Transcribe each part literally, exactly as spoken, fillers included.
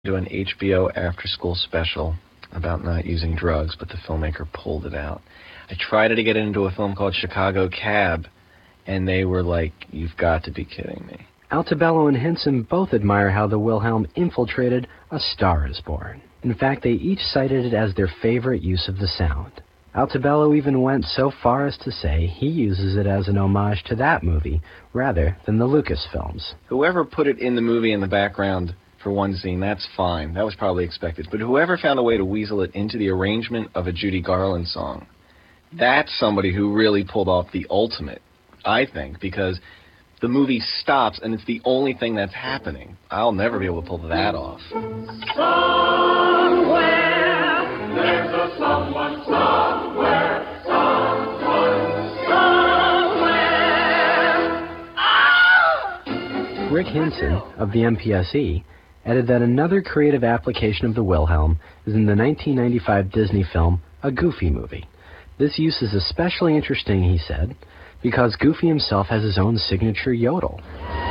to an H B O after-school special about not using drugs, but the filmmaker pulled it out. I tried to get into a film called Chicago Cab, and they were like, "You've got to be kidding me." Altobello and Henson both admire how the Wilhelm infiltrated A Star is Born. In fact, they each cited it as their favorite use of the sound. Altobello even went so far as to say he uses it as an homage to that movie rather than the Lucas films. Whoever put it in the movie in the background for one scene, that's fine. That was probably expected. But whoever found a way to weasel it into the arrangement of a Judy Garland song, that's somebody who really pulled off the ultimate, I think, because the movie stops and it's the only thing that's happening. I'll never be able to pull that off. Somewhere there's a someone somewhere, someone somewhere. Ah! Rick Henson of the M P S E added that another creative application of the Wilhelm is in the nineteen ninety-five Disney film A Goofy Movie. This use is especially interesting, he said, because Goofy himself has his own signature yodel.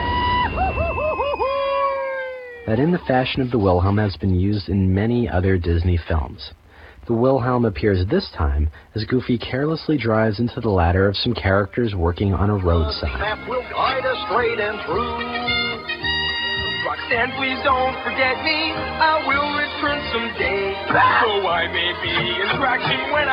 That in the fashion of the Wilhelm has been used in many other Disney films. The Wilhelm appears this time as Goofy carelessly drives into the ladder of some characters working on a roadside. Map will guide us straight and true. Roxanne, please don't forget me. I will return someday. So I may be in traction when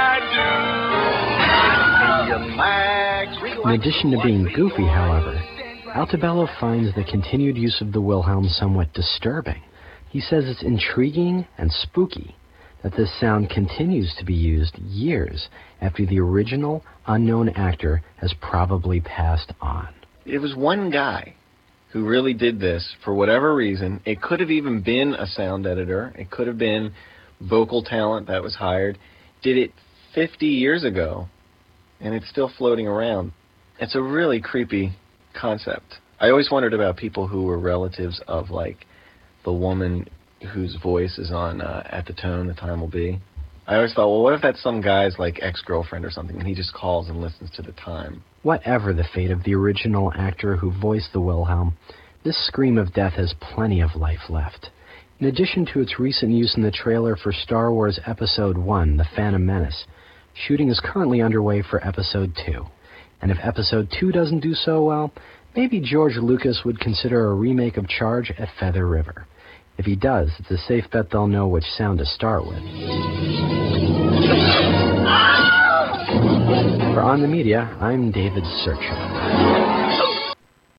I do. In addition to being goofy, however, Altobello finds the continued use of the Wilhelm somewhat disturbing. He says it's intriguing and spooky that this sound continues to be used years after the original unknown actor has probably passed on. It was one guy who really did this for whatever reason. It could have even been a sound editor. It could have been vocal talent that was hired. Did it fifty years ago, and it's still floating around. It's a really creepy concept. I always wondered about people who were relatives of, like, the woman whose voice is on uh, At the Tone, The Time Will Be. I always thought, well, what if that's some guy's, like, ex-girlfriend or something, and he just calls and listens to the time? Whatever the fate of the original actor who voiced the Wilhelm, this scream of death has plenty of life left. In addition to its recent use in the trailer for Star Wars Episode one, The Phantom Menace, shooting is currently underway for Episode two. And if Episode two doesn't do so well, maybe George Lucas would consider a remake of Charge at Feather River. If he does, it's a safe bet they'll know which sound to start with. For On the Media, I'm David Sercho.